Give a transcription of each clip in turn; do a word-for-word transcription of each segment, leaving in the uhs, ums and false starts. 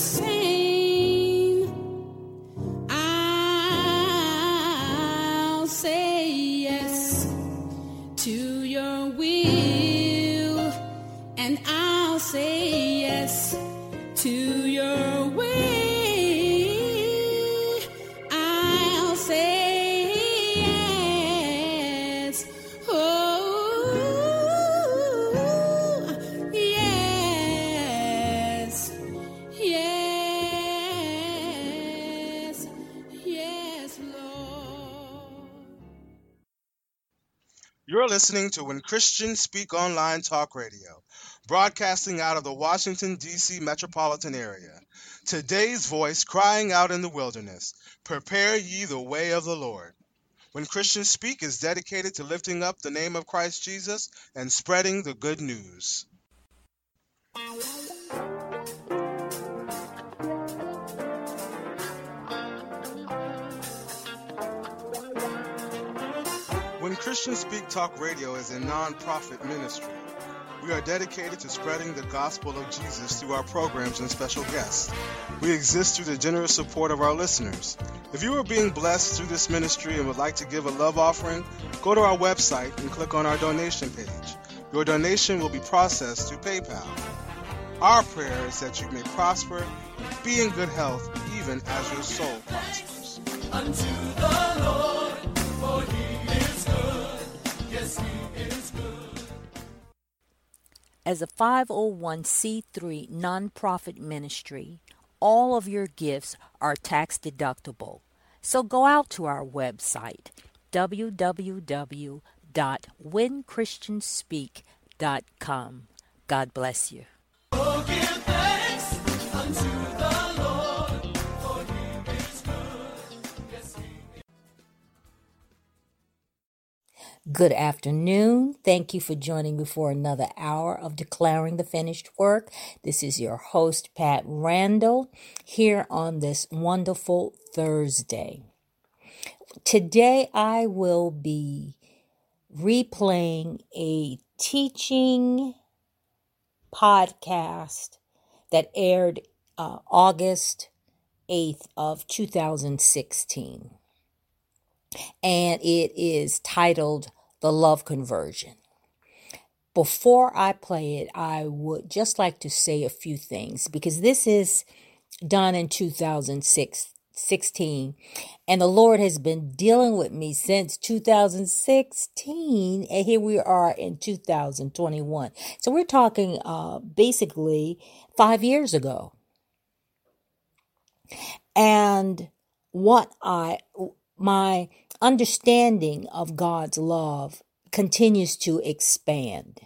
same. I'll say yes to your will, and I'll say yes to your way. I'll say yes. Oh, yes. Yes. Yes, Lord. You're listening to When Christians Speak Online Talk Radio, broadcasting out of the Washington, D C metropolitan area. Today's voice crying out in the wilderness, prepare ye the way of the Lord. When Christians Speak is dedicated to lifting up the name of Christ Jesus and spreading the good news. When Christians Speak Talk Radio is a non-profit ministry. We are dedicated to spreading the gospel of Jesus through our programs and special guests. We exist through the generous support of our listeners. If you are being blessed through this ministry and would like to give a love offering, go to our website and click on our donation page. Your donation will be processed through PayPal. Our prayer is that you may prosper, be in good health, even as your soul prospers. Unto the Lord, for he is good. Yes, he is good. As a five oh one c three nonprofit ministry, all of your gifts are tax deductible. So go out to our website, w w w dot when christians speak dot com. God bless you. Oh, give thanks unto the Lord, for he is good. Yes, he is. Good afternoon. Thank you for joining me for another hour of Declaring the Finished Work. This is your host, Pat Randall, here on this wonderful Thursday. Today I will be replaying a teaching podcast that aired uh, August eighth of two thousand sixteen. And it is titled The Love Conversion. Before I play it, I would just like to say a few things because this is done in two thousand sixteen, and the Lord has been dealing with me since two thousand sixteen, and here we are in two thousand twenty-one. So we're talking uh, basically five years ago. And what I, my understanding of God's love continues to expand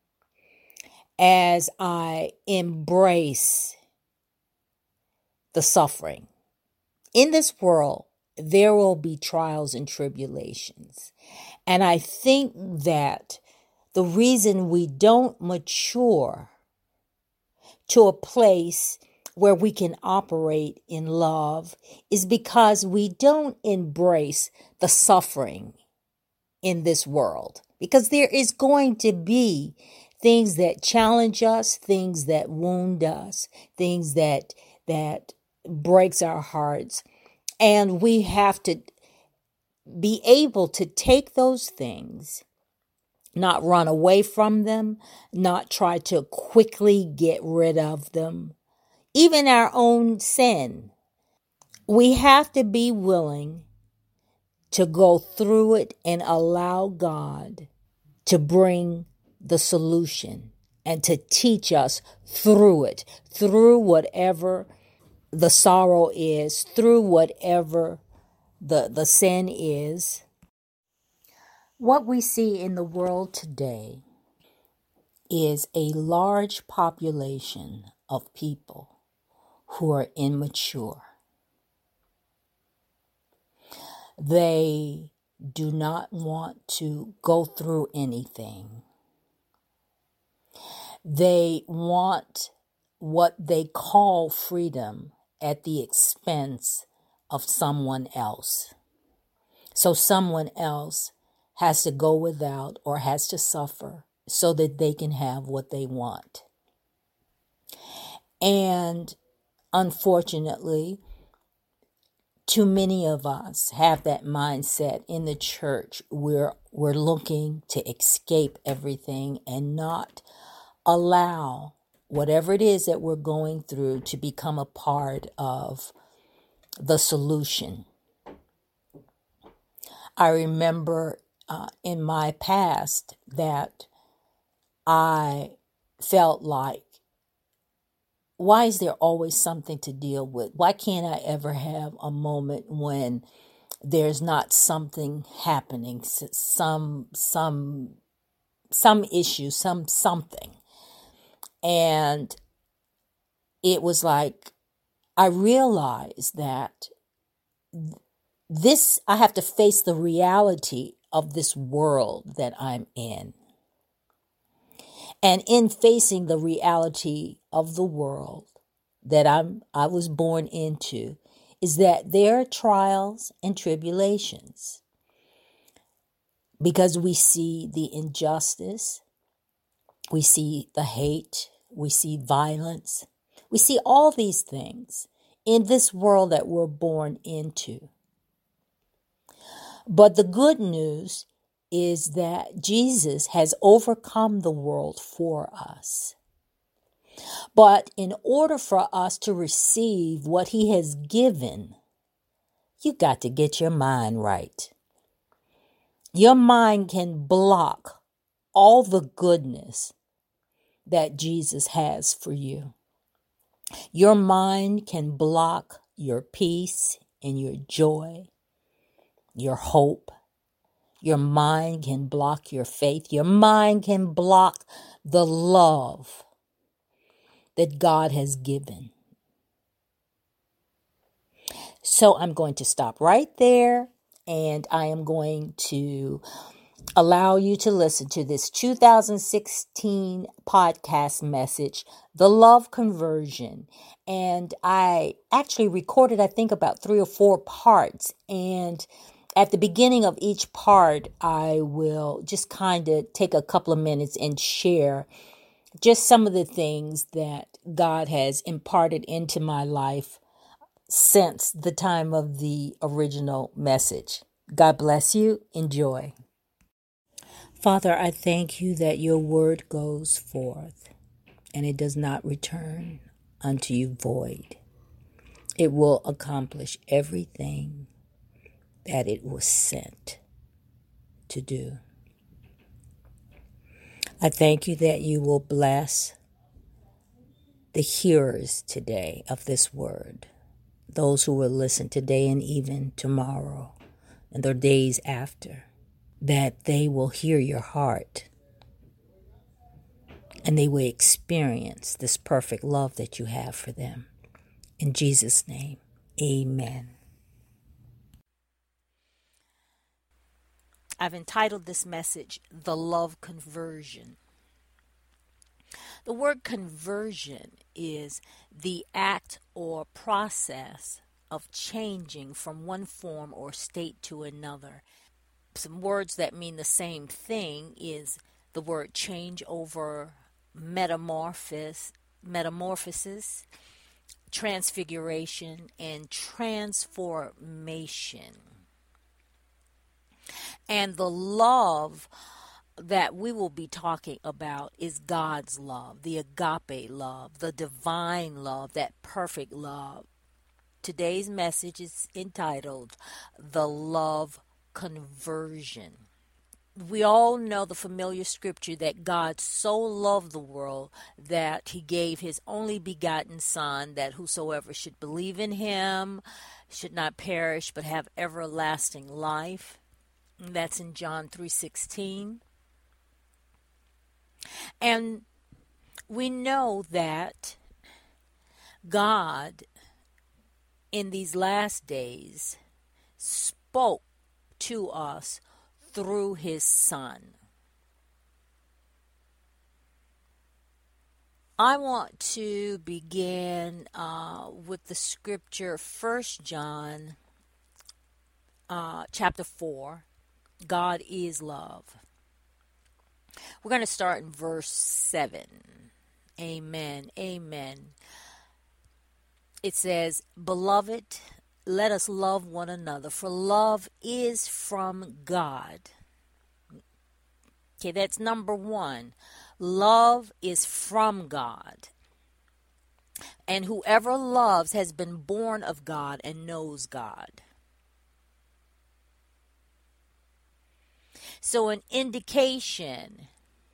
as I embrace the suffering. In this world, there will be trials and tribulations. And I think that the reason we don't mature to a place where we can operate in love is because we don't embrace the suffering in this world. Because there is going to be things that challenge us, things that wound us, things that that breaks our hearts. And we have to be able to take those things, not run away from them, not try to quickly get rid of them. Even our own sin, we have to be willing to go through it and allow God to bring the solution and to teach us through it, through whatever the sorrow is, through whatever the, the sin is. What we see in the world today is a large population of people who are immature. They do not want to go through anything. They want what they call freedom at the expense of someone else. So someone else has to go without or has to suffer so that they can have what they want. And unfortunately, too many of us have that mindset in the church. We're, we're looking to escape everything and not allow whatever it is that we're going through to become a part of the solution. I remember uh, in my past that I felt like, why is there always something to deal with? Why can't I ever have a moment when there's not something happening, some some some issue, some something? And it was like I realized that this, I have to face the reality of this world that I'm in. And in facing the reality of the world that I'm I was born into, is that there are trials and tribulations. Because we see the injustice, we see the hate, we see violence, we see all these things in this world that we're born into. But the good news is that Jesus has overcome the world for us. But in order for us to receive what he has given, you got to get your mind right. Your mind can block all the goodness that Jesus has for you. Your mind can block your peace and your joy, your hope. Your mind can block your faith. Your mind can block the love that God has given. So I'm going to stop right there, and I am going to allow you to listen to this two thousand sixteen podcast message, The Love Conversion. And I actually recorded, I think, about three or four parts. And at the beginning of each part, I will just kind of take a couple of minutes and share just some of the things that God has imparted into my life since the time of the original message. God bless you. Enjoy. Father, I thank you that your word goes forth and it does not return unto you void. It will accomplish everything that it was sent to do. I thank you that you will bless the hearers today of this word, those who will listen today and even tomorrow and their days after, that they will hear your heart and they will experience this perfect love that you have for them. In Jesus' name, amen. I've entitled this message, The Love Conversion. The word conversion is the act or process of changing from one form or state to another. Some words that mean the same thing is the word change over, metamorphosis, metamorphosis, transfiguration, and transformation. And the love that we will be talking about is God's love, the agape love, the divine love, that perfect love. Today's message is entitled, The Love Conversion. We all know the familiar scripture that God so loved the world that he gave his only begotten Son, that whosoever should believe in him should not perish but have everlasting life. That's in John three sixteen. And we know that God in these last days spoke to us through his Son. I want to begin uh, with the scripture First John uh, chapter four. God is love. We're going to start in verse seven. Amen. Amen. it says, "Beloved, let us love one another, for love is from God." Okay, that's number one. Love is from God. And whoever loves has been born of God and knows God. So an indication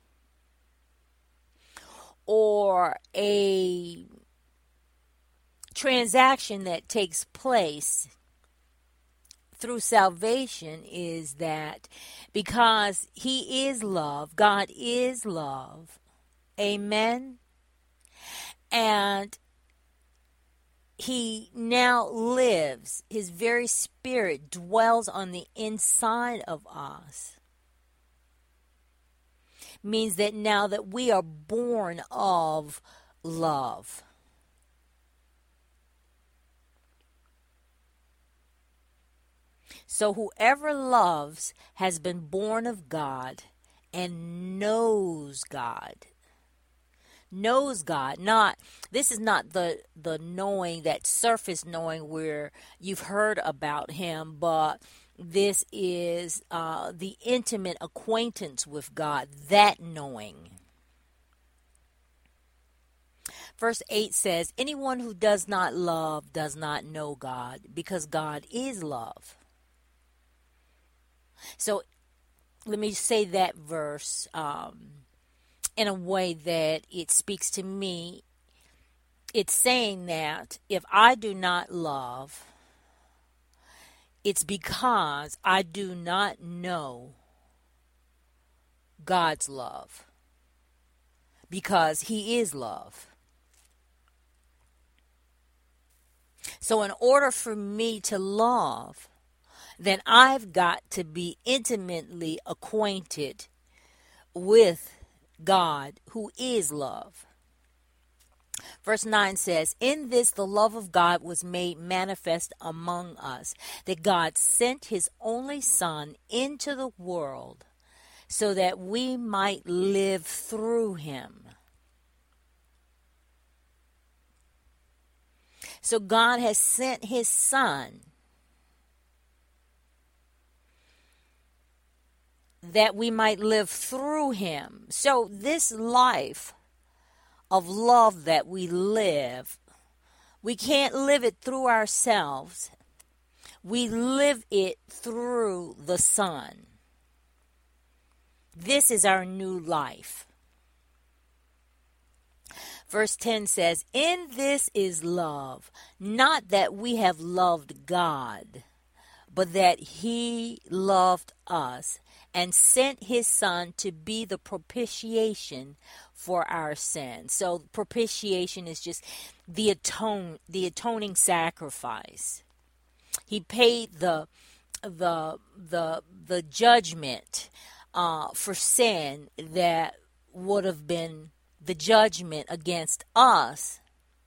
or a transaction that takes place through salvation is that because He is love, God is love, amen, and He now lives, His very Spirit dwells on the inside of us, means that now that we are born of love. So whoever loves has been born of God and knows God. Knows God. Not this is not the the knowing, that surface knowing where you've heard about Him, but this is uh, the intimate acquaintance with God, that knowing. Verse eight says, "Anyone who does not love does not know God, because God is love." So let me say that verse um, in a way that it speaks to me. It's saying that if I do not love, it's because I do not know God's love, because He is love. So in order for me to love, then I've got to be intimately acquainted with God, who is love. Verse nine says, "In this the love of God was made manifest among us, that God sent His only Son into the world so that we might live through Him." So God has sent His Son that we might live through Him. So this life of love that we live, we can't live it through ourselves. We live it through the Son. This is our new life. Verse ten says, "In this is love, not that we have loved God, but that He loved us and sent His Son to be the propitiation for our sins." So propitiation is just the atone, the atoning sacrifice. He paid the the the the judgment uh, for sin that would have been the judgment against us.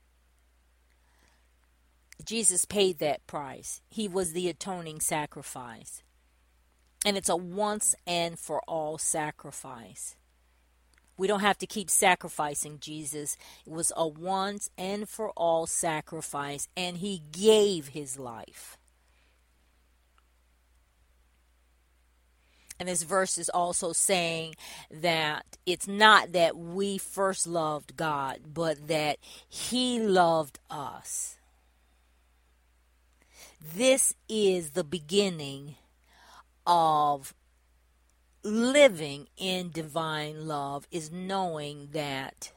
Jesus paid that price. He was the atoning sacrifice. And it's a once and for all sacrifice. We don't have to keep sacrificing Jesus. It was a once and for all sacrifice, and He gave His life. And this verse is also saying that it's not that we first loved God, but that He loved us. This is the beginning of living in divine love, is knowing that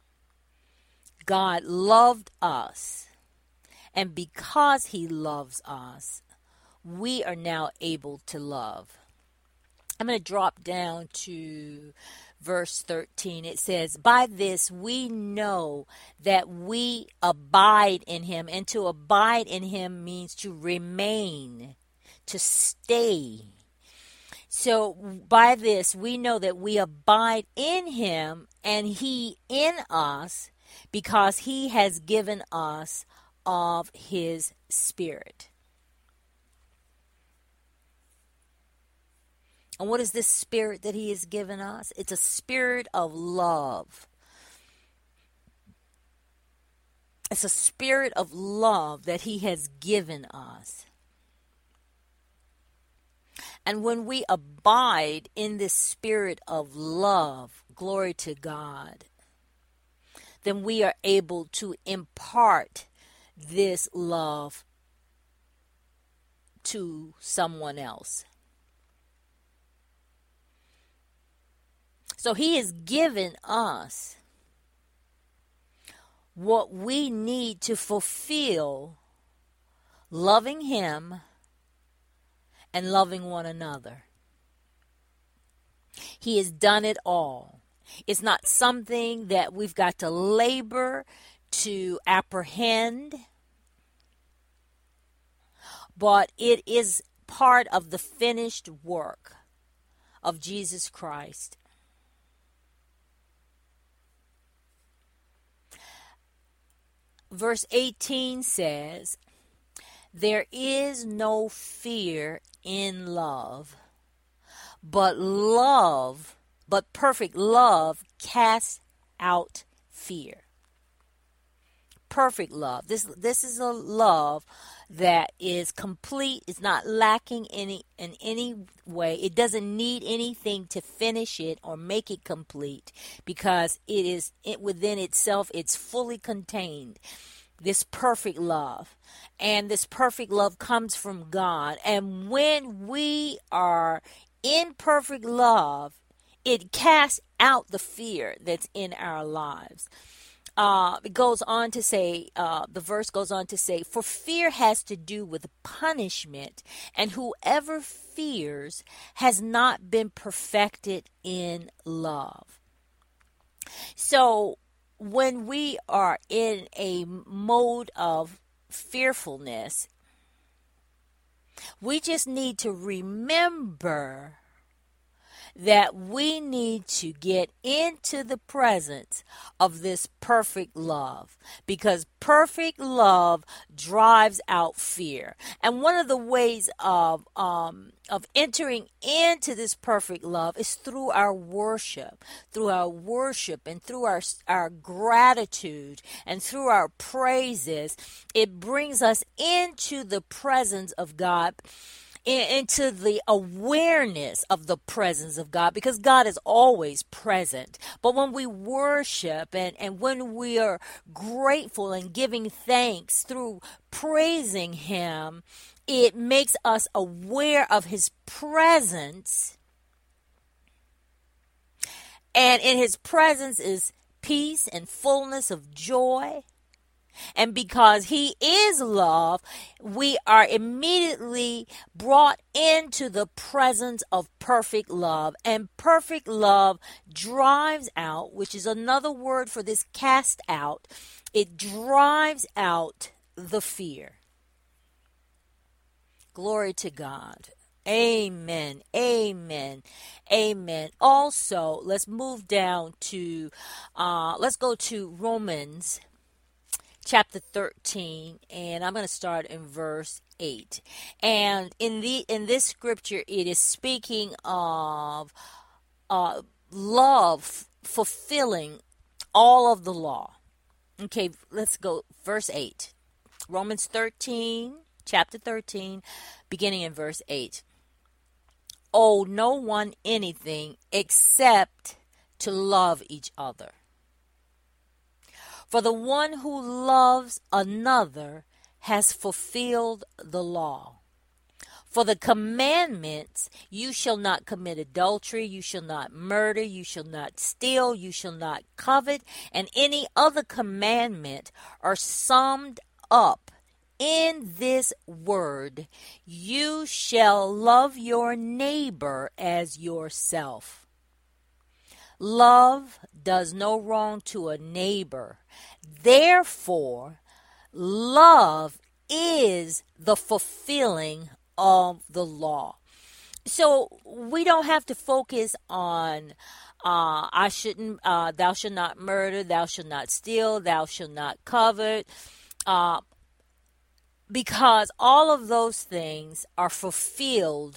God loved us, and because He loves us, we are now able to love. I'm going to drop down to verse thirteen. It says, "By this we know that we abide in Him." And to abide in Him means to remain, to stay. So by this we know that we abide in Him and He in us, because He has given us of His Spirit. And what is this Spirit that He has given us? It's a spirit of love. It's a spirit of love that he has given us. And when we abide in this spirit of love, glory to God, then we are able to impart this love to someone else. So he has given us what we need to fulfill loving him and loving one another. He has done it all. It's not something that we've got to labor to apprehend, but it is part of the finished work of Jesus Christ. Verse eighteen says, there is no fear in love, but love, but perfect love casts out fear. Perfect love. This this is a love that is complete. It's not lacking any in any way. It doesn't need anything to finish it or make it complete, because it is it within itself. It's fully contained. This perfect love. And this perfect love comes from God. And when we are in perfect love, it casts out the fear that's in our lives. Uh, it goes on to say, uh, the verse goes on to say, for fear has to do with punishment, and whoever fears has not been perfected in love. So when we are in a mode of fearfulness, we just need to remember that we need to get into the presence of this perfect love, because perfect love drives out fear. And one of the ways of um, of entering into this perfect love is through our worship, through our worship and through our, our gratitude and through our praises. It brings us into the presence of God, into the awareness of the presence of God, because God is always present. But when we worship and, and when we are grateful and giving thanks through praising him, it makes us aware of his presence. And in his presence is peace and fullness of joy. And because he is love, we are immediately brought into the presence of perfect love. And perfect love drives out, which is another word for this cast out, it drives out the fear. Glory to God. Amen. Amen. Amen. Also, let's move down to, uh, let's go to Romans chapter thirteen, and I'm going to start in verse eight. And in the in this scripture, it is speaking of uh, love fulfilling all of the law. Okay, let's go verse eight. Romans thirteen, chapter thirteen, beginning in verse eight. Owe no one anything except to love each other. For the one who loves another has fulfilled the law. For the commandments, you shall not commit adultery, you shall not murder, you shall not steal, you shall not covet, and any other commandment are summed up in this word: you shall love your neighbor as yourself. Love does no wrong to a neighbor. Therefore, love is the fulfilling of the law. So we don't have to focus on uh, I shouldn't, uh, thou shalt not murder, thou shalt not steal, thou shalt not covet, uh, because all of those things are fulfilled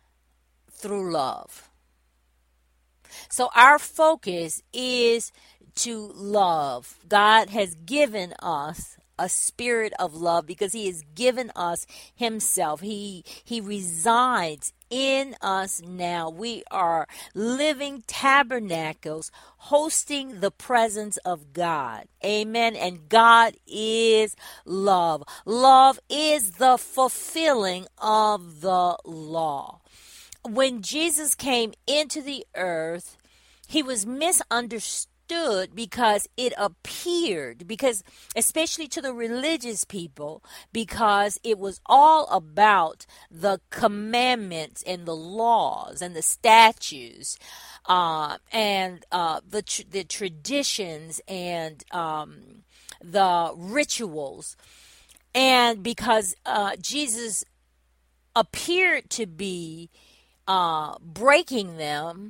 through love. So our focus is to love. God has given us a spirit of love because he has given us himself. He he resides in us now. We are living tabernacles hosting the presence of God. Amen. And God is love. Love is the fulfilling of the law. When Jesus came into the earth, he was misunderstood because it appeared, because especially to the religious people, because it was all about the commandments and the laws and the statutes uh, and uh, the tr- the traditions and um, the rituals, and because uh, Jesus appeared to be uh, breaking them.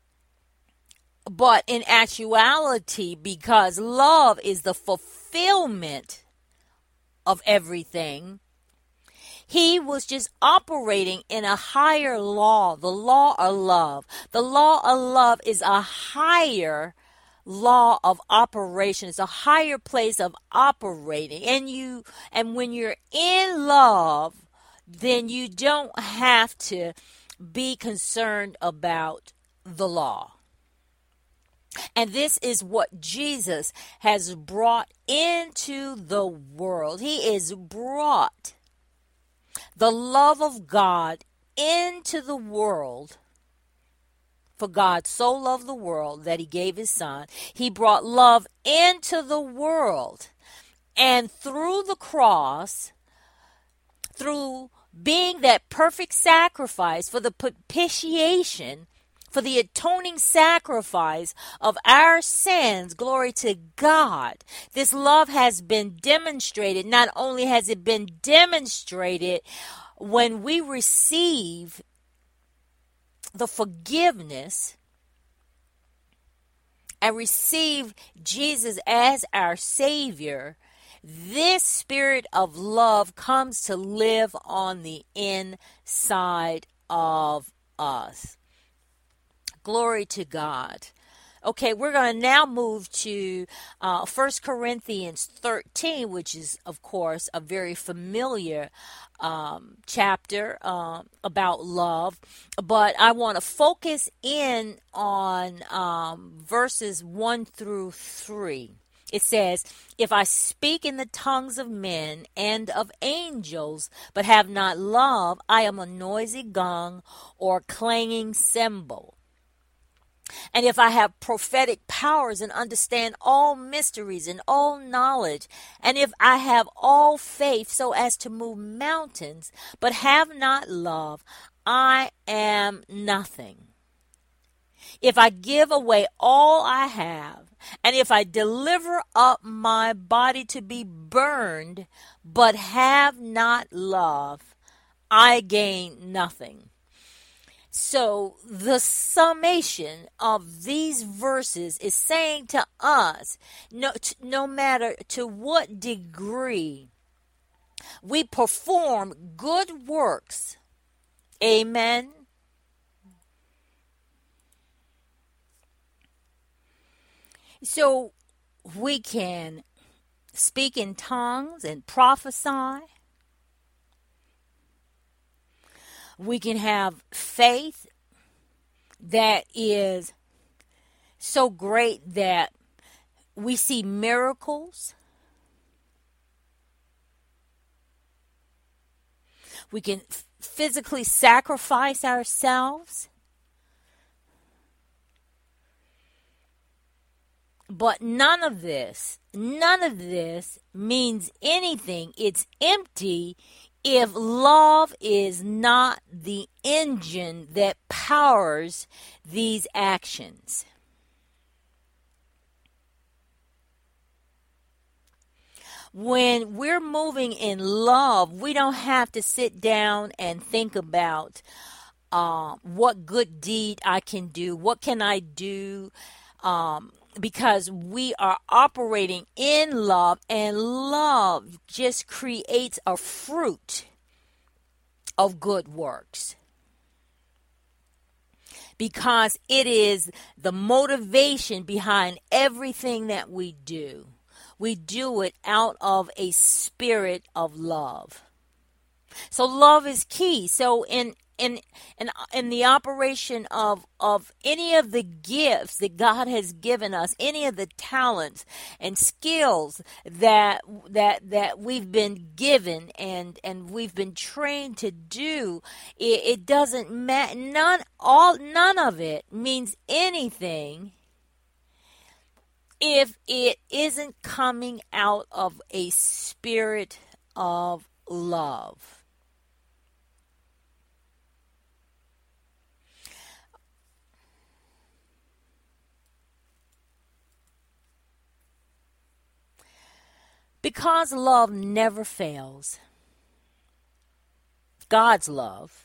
But in actuality, because love is the fulfillment of everything, he was just operating in a higher law, the law of love. The law of love is a higher law of operation. It's a higher place of operating. And you, and when you're in love, then you don't have to be concerned about the law. And this is what Jesus has brought into the world. He has brought the love of God into the world. For God so loved the world that he gave his son. He brought love into the world. And through the cross, through being that perfect sacrifice for the propitiation, for the atoning sacrifice of our sins, glory to God. This love has been demonstrated. Not only has it been demonstrated when we receive the forgiveness and receive Jesus as our Savior, this spirit of love comes to live on the inside of us. Glory to God. Okay, we're going to now move to uh, First Corinthians thirteen, which is, of course, a very familiar um, chapter um, about love. But I want to focus in on um, verses one through three. It says, if I speak in the tongues of men and of angels, but have not love, I am a noisy gong or clanging cymbal. And if I have prophetic powers and understand all mysteries and all knowledge, and if I have all faith so as to move mountains, but have not love, I am nothing. If I give away all I have, and if I deliver up my body to be burned, but have not love, I gain nothing. So the summation of these verses is saying to us, no, no matter to what degree we perform good works, amen, so we can speak in tongues and prophesy. We can have faith that is so great that we see miracles. We can physically sacrifice ourselves. But none of this, none of this means anything. It's empty if love is not the engine that powers these actions. When we're moving in love, we don't have to sit down and think about uh, what good deed I can do, what can I do, um, because we are operating in love, and love just creates a fruit of good works. because it is the motivation behind everything that we do. We do it out of a spirit of love. So love is key. So in in in in the operation of of any of the gifts that God has given us, any of the talents and skills that that that we've been given and and we've been trained to do, it, it doesn't matter. None all none of it means anything if it isn't coming out of a spirit of love. Because love never fails. God's love,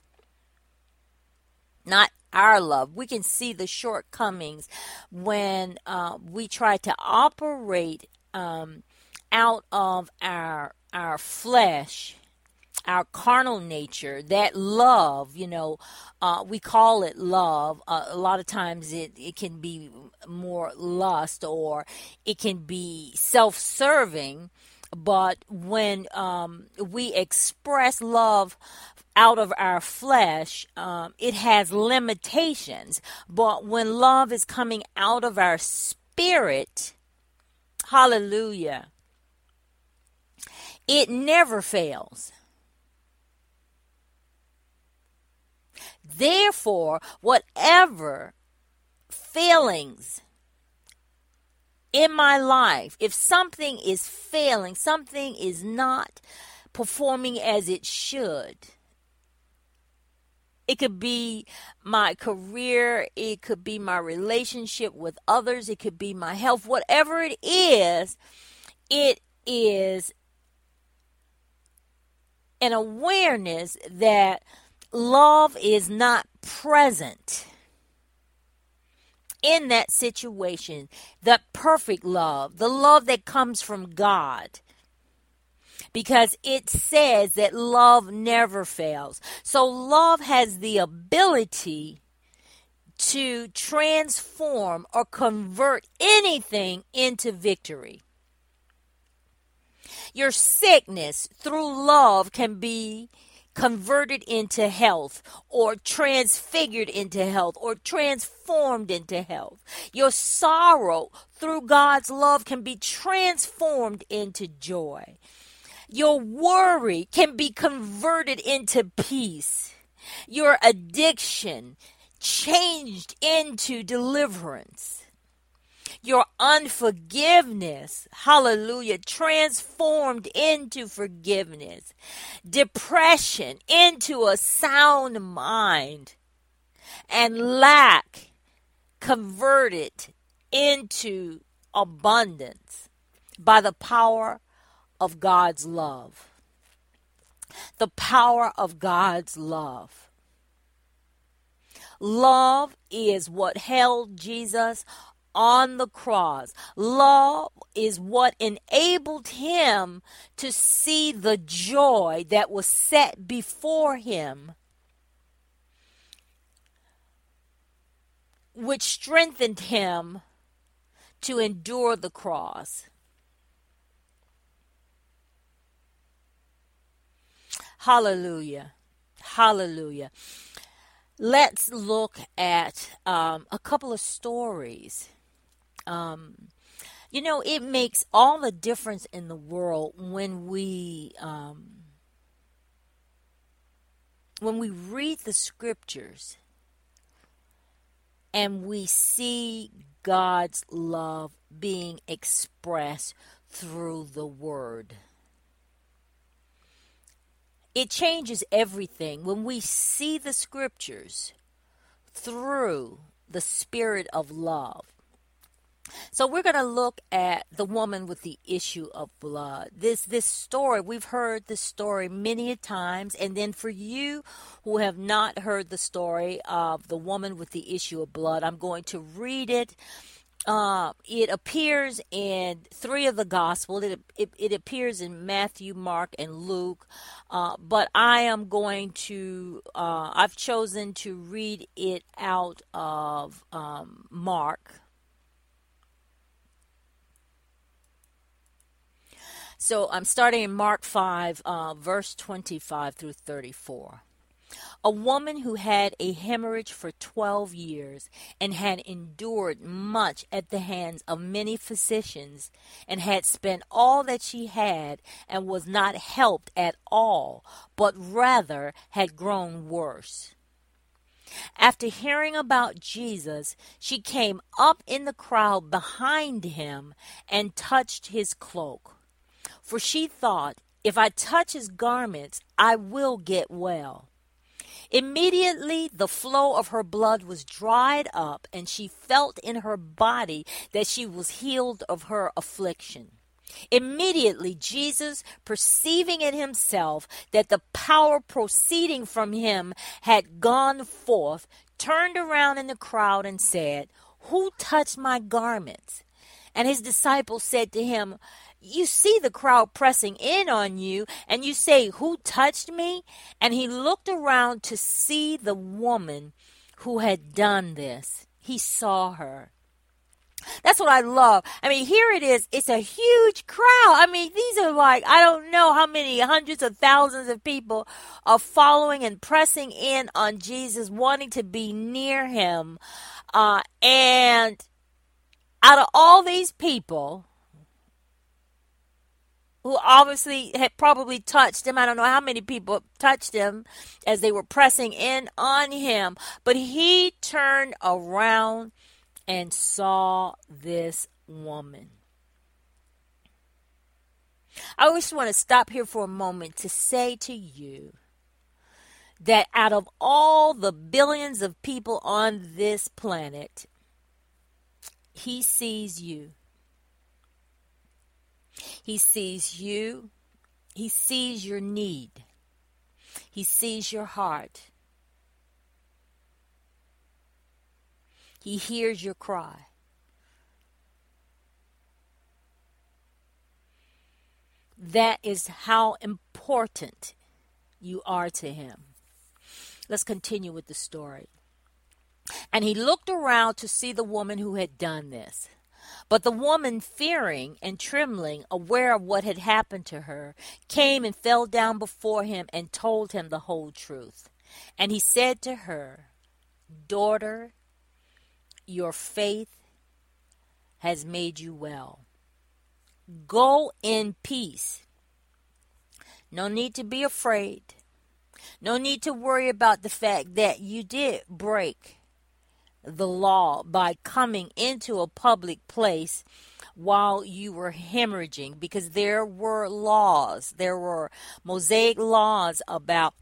not our love. We can see the shortcomings when uh, we try to operate um, out of our our flesh, our carnal nature. That love, you know, uh, we call it love. Uh, a lot of times it, it can be more lust, or it can be self-serving. But when um, we express love out of our flesh, um, it has limitations. But when love is coming out of our spirit, hallelujah, it never fails. Therefore, whatever failings in my life, if something is failing, something is not performing as it should, it could be my career, it could be my relationship with others, it could be my health, whatever it is, it is an awareness that love is not present in that situation. The perfect love, the love that comes from God. Because it says that love never fails. So love has the ability to transform or convert anything into victory. Your sickness through love can be converted into health, or transfigured into health, or transformed into health. Your sorrow through God's love can be transformed into joy. Your worry can be converted into peace. Your addiction changed into deliverance. Your unforgiveness, hallelujah, transformed into forgiveness. Depression into a sound mind. And lack converted into abundance by the power of God's love. The power of God's love. Love is what held Jesus on the cross. Love is what enabled him to see the joy that was set before him, which strengthened him to endure the cross. Hallelujah. Hallelujah. Let's look at um, a couple of stories. Um, you know, it makes all the difference in the world when we um, when we read the scriptures and we see God's love being expressed through the word. It changes everything when we see the scriptures through the spirit of love. So we're going to look at the woman with the issue of blood. This this story, we've heard this story many a times. And then for you who have not heard the story of the woman with the issue of blood, I'm going to read it Uh, it appears in three of the Gospels. It, it, it appears in Matthew, Mark, and Luke. Uh, but I am going to, uh, I've chosen to read it out of um, Mark. So I'm starting in Mark five, uh, verse twenty-five through thirty-four. A woman who had a hemorrhage for twelve years and had endured much at the hands of many physicians and had spent all that she had and was not helped at all, but rather had grown worse. After hearing about Jesus, she came up in the crowd behind him and touched his cloak. For she thought, if I touch his garments, I will get well. Immediately the flow of her blood was dried up, and she felt in her body that she was healed of her affliction. Immediately Jesus, perceiving in himself that the power proceeding from him had gone forth, turned around in the crowd and said, "Who touched my garments?" And his disciples said to him, "You see the crowd pressing in on you, and you say, 'Who touched me?'" And he looked around to see the woman who had done this. He saw her. That's what I love. I mean, here it is. It's a huge crowd. I mean, these are like, I don't know how many hundreds of thousands of people are following and pressing in on Jesus, wanting to be near him. Uh, and out of all these people, who obviously had probably touched him. I don't know how many people touched him as they were pressing in on him. But he turned around and saw this woman. I just want to stop here for a moment to say to you that out of all the billions of people on this planet, he sees you. He sees you. He sees your need. He sees your heart. He hears your cry. That is how important you are to him. Let's continue with the story. And he looked around to see the woman who had done this. But the woman, fearing and trembling, aware of what had happened to her, came and fell down before him and told him the whole truth. And he said to her, "Daughter, your faith has made you well. Go in peace. No need to be afraid. No need to worry about the fact that you did break the law by coming into a public place while you were hemorrhaging, because there were laws, there were Mosaic laws about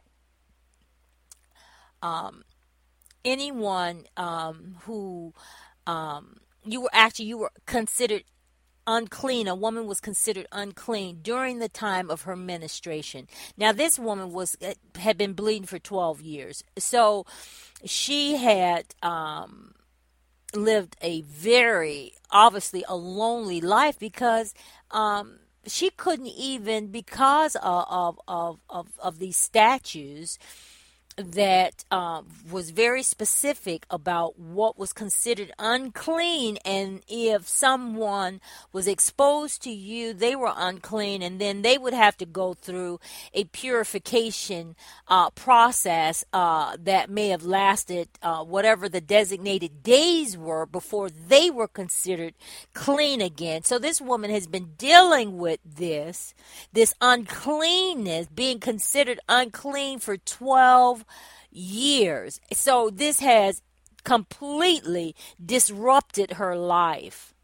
um, anyone um, who um, you were actually you were considered unclean. A woman was considered unclean during the time of her menstruation. Now, this woman was had been bleeding for twelve years, so she had um, lived a very, obviously, a lonely life, because um, she couldn't even, because of of of of, of these statutes that uh, was very specific about what was considered unclean, and if someone was exposed to you, they were unclean, and then they would have to go through a purification uh, process uh, that may have lasted uh, whatever the designated days were before they were considered clean again. So this woman has been dealing with this, this uncleanness, being considered unclean for twelve years. So this has completely disrupted her life.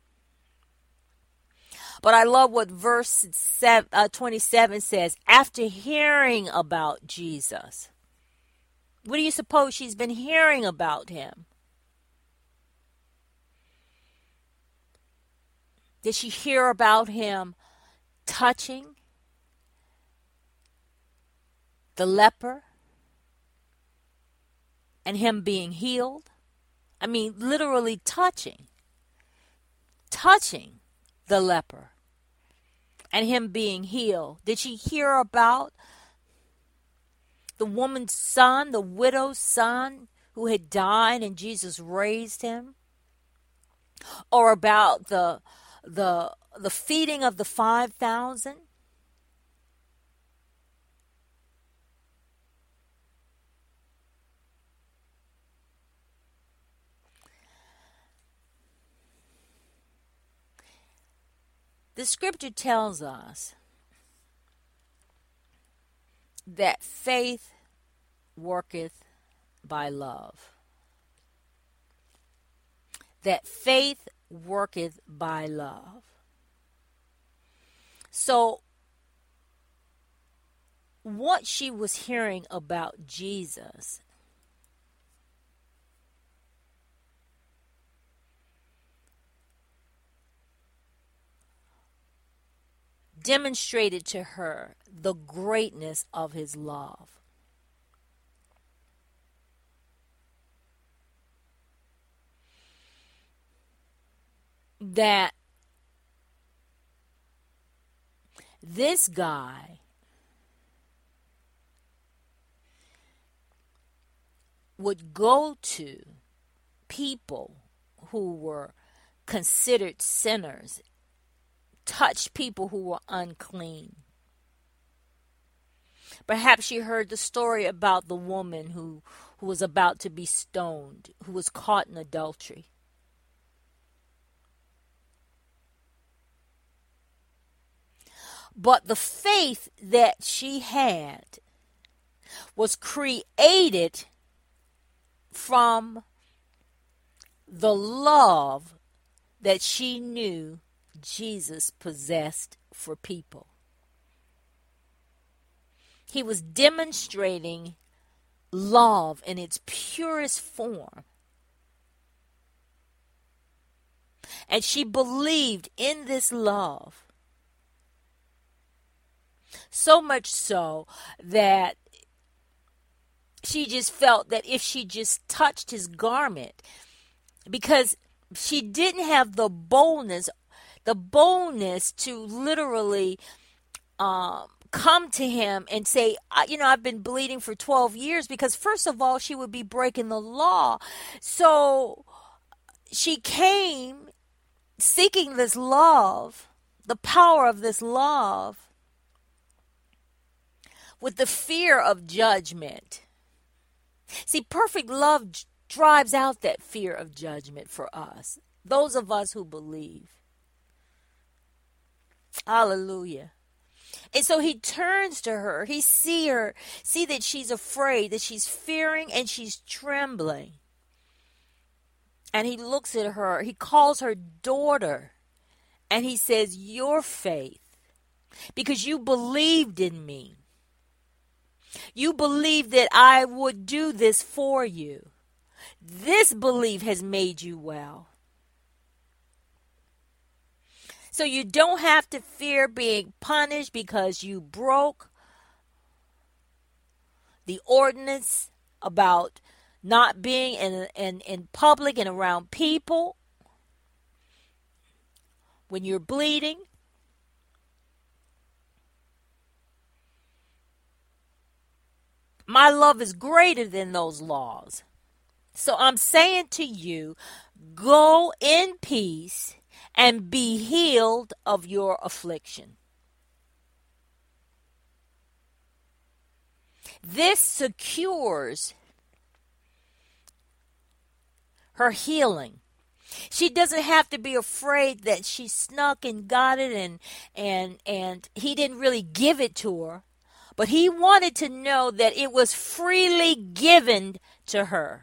But I love what verse seven, uh, twenty-seven says. After hearing about Jesus, what do you suppose she's been hearing about him? Did she hear about him touching the leper and him being healed? I mean, literally touching. touching the leper and him being healed? Did she hear about the woman's son, the widow's son, who had died and Jesus raised him? Or about the the the feeding of the five thousand? The scripture tells us that faith worketh by love. That faith worketh by love. So, what she was hearing about Jesus demonstrated to her the greatness of his love. That this guy would go to people who were considered sinners, touch people who were unclean. Perhaps she heard the story about the woman who, who was about to be stoned, who was caught in adultery. But the faith that she had was created from the love that she knew Jesus possessed for people. He was demonstrating love in its purest form. And she believed in this love. So much so that she just felt that if she just touched his garment, because she didn't have the boldness, the boldness to literally um, come to him and say, you know, I've been bleeding for twelve years, because first of all, she would be breaking the law. So she came seeking this love, the power of this love, with the fear of judgment. See, perfect love drives out that fear of judgment for us, those of us who believe. Hallelujah. And so he turns to her. He see her, see that she's afraid, that she's fearing and she's trembling. And he looks at her. He calls her daughter. And he says, your faith, because you believed in me. You believed that I would do this for you. This belief has made you well. So you don't have to fear being punished because you broke the ordinance about not being in, in, in public and around people when you're bleeding. My love is greater than those laws. So I'm saying to you, go in peace and be healed of your affliction. This secures her healing. She doesn't have to be afraid that she snuck and got it and and and he didn't really give it to her. But he wanted to know that it was freely given to her.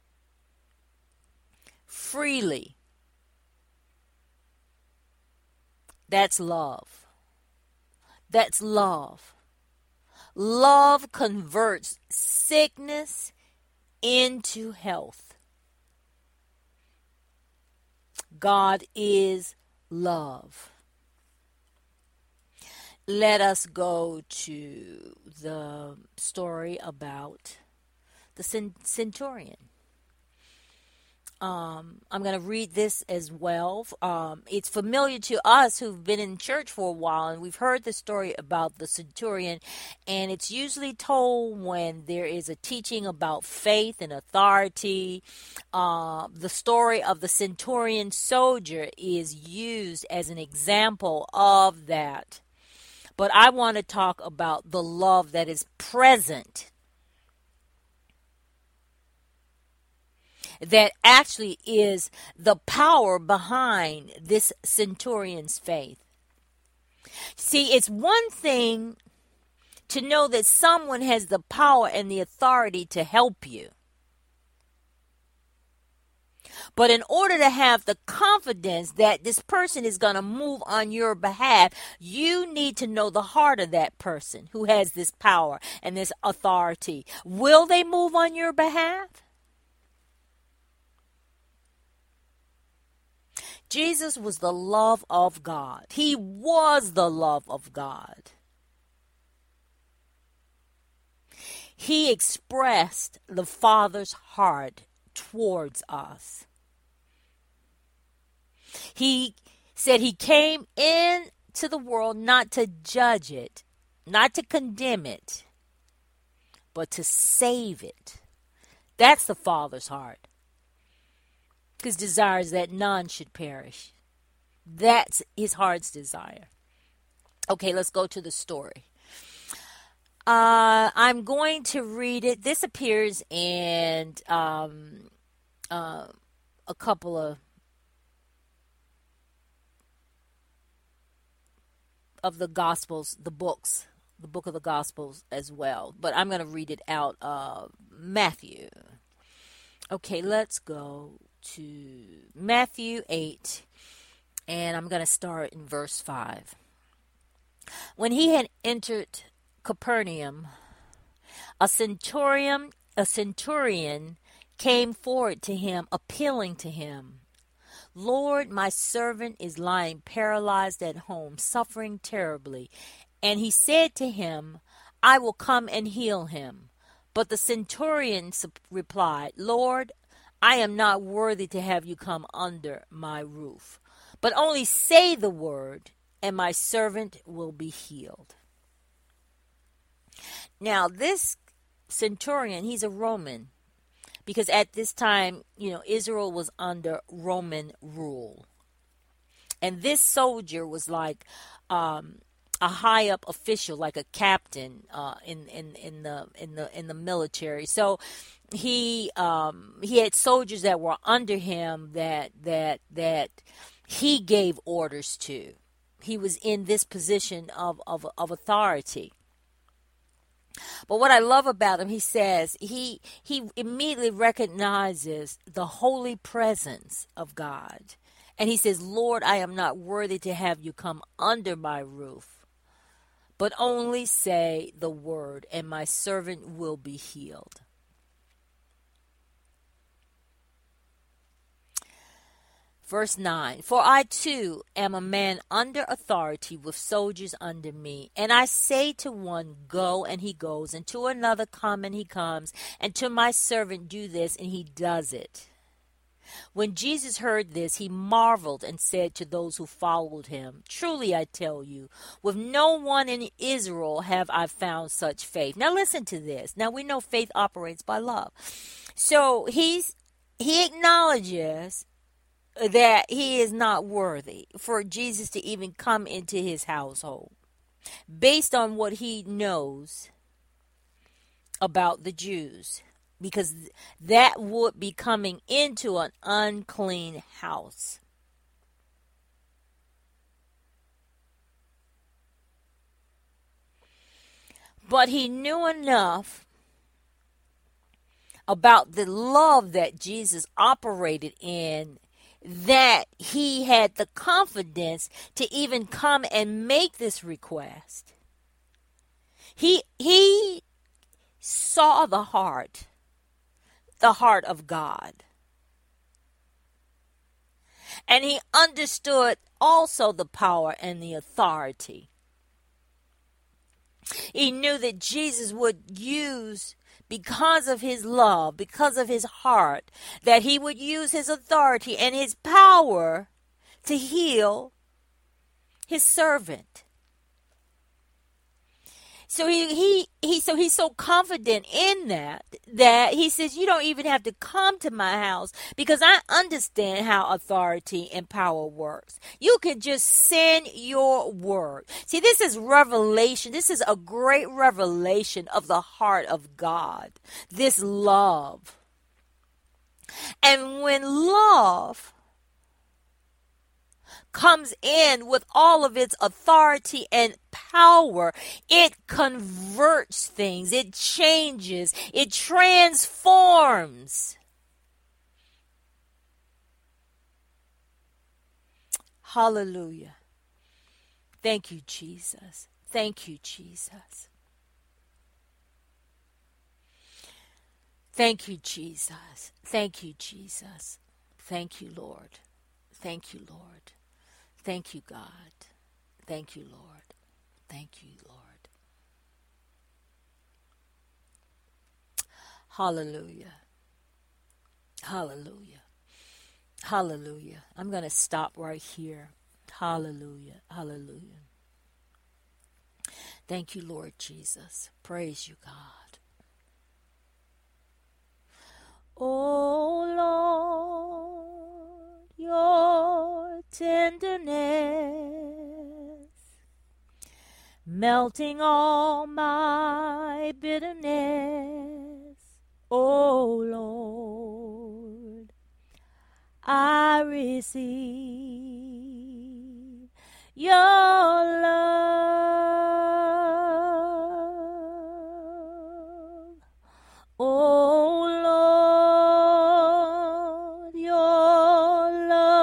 Freely. That's love. That's love. Love converts sickness into health. God is love. Let us go to the story about the centurion. Um, I'm going to read this as well. Um, it's familiar to us who've been in church for a while, and we've heard the story about the centurion, and it's usually told when there is a teaching about faith and authority. Uh, the story of the centurion soldier is used as an example of that. But I want to talk about the love that is present, that actually is the power behind this centurion's faith. See, it's one thing to know that someone has the power and the authority to help you. But in order to have the confidence that this person is going to move on your behalf, you need to know the heart of that person who has this power and this authority. Will they move on your behalf? Jesus was the love of God. He was the love of God. He expressed the Father's heart towards us. He said he came into the world not to judge it, not to condemn it, but to save it. That's the Father's heart. His desire is that none should perish. That's his heart's desire. Okay, let's go to the story. Uh, I'm going to read it. This appears in um, uh, a couple of of the Gospels, the books, the book of the Gospels as well. But I'm going to read it out of Matthew. Okay, let's go to Matthew eight, and I'm going to start in verse five. When he had entered Capernaum, a centurion, a centurion came forward to him, appealing to him, "Lord, my servant is lying paralyzed at home, suffering terribly." And he said to him, "I will come and heal him." But the centurion replied, "Lord, I am not worthy to have you come under my roof, but only say the word, and my servant will be healed." Now, this centurion, he's a Roman, because at this time, you know, Israel was under Roman rule. And this soldier was like um, a high up official, like a captain uh, in, in, in the in the in the military. So he um, he had soldiers that were under him that that that he gave orders to. He was in this position of, of, of authority. But what I love about him, he says, he he immediately recognizes the holy presence of God. And he says, "Lord, I am not worthy to have you come under my roof, but only say the word, and my servant will be healed." Verse nine, "For I too am a man under authority with soldiers under me. And I say to one, go, and he goes, and to another, come, and he comes, and to my servant, do this, and he does it." When Jesus heard this, he marveled and said to those who followed him, "Truly I tell you, with no one in Israel have I found such faith." Now listen to this. Now we know faith operates by love. So he's he acknowledges that he is not worthy for Jesus to even come into his household based on what he knows about the Jews, because that would be coming into an unclean house. But he knew enough about the love that Jesus operated in that he had the confidence to even come and make this request. He he saw the heart, the heart of God. And he understood also the power and the authority. He knew that Jesus would use, because of his love, because of his heart, that he would use his authority and his power to heal his servant. So he, he, he, so he's so confident in that, that he says, you don't even have to come to my house because I understand how authority and power works. You can just send your word. See, this is revelation. This is a great revelation of the heart of God. This love. And when love comes in with all of its authority and power, it converts things, it changes, it transforms. Hallelujah. Thank you, Jesus. Thank you, Jesus. Thank you, Jesus. Thank you, Jesus. Thank you, Lord. Thank you, Lord. Thank you, God. Thank you, Lord. Thank you, Lord. Hallelujah. Hallelujah. Hallelujah. I'm going to stop right here. Hallelujah. Hallelujah. Thank you, Lord Jesus. Praise you, God. Oh, Lord, your tenderness, melting all my bitterness. Oh, Lord, I receive your love. Oh, Lord, your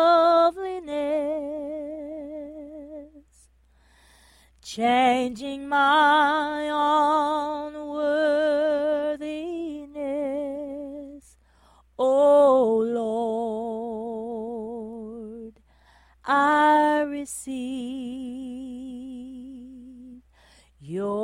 loveliness, changing my unworthiness. Oh, Lord, I receive your